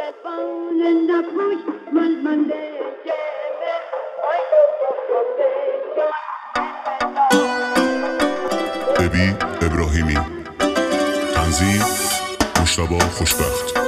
ابی ابراهیمی. تنظیم مجتبی خوشبخت.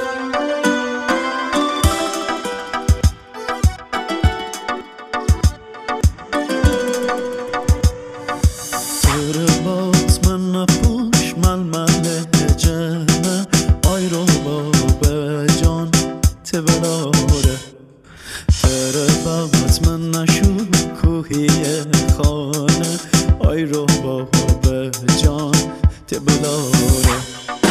تره باز من نشو کوهی خانه آی رو به جان تبلاره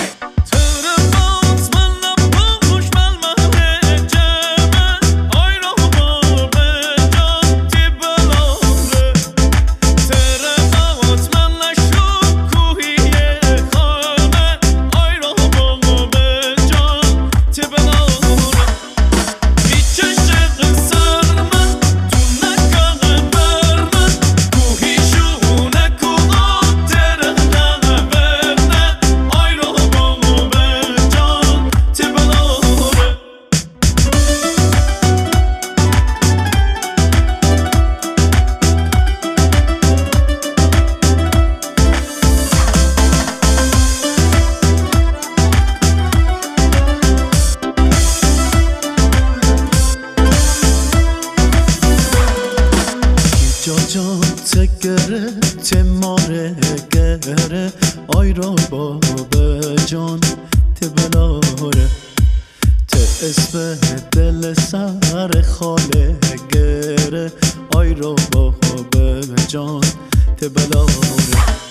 جان تگره تماره گره آی رو به جان تبلاره ته اسم دل سر خاله گره آی رو به جان تبلاره